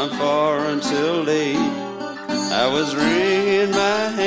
from far until late. I was wringing my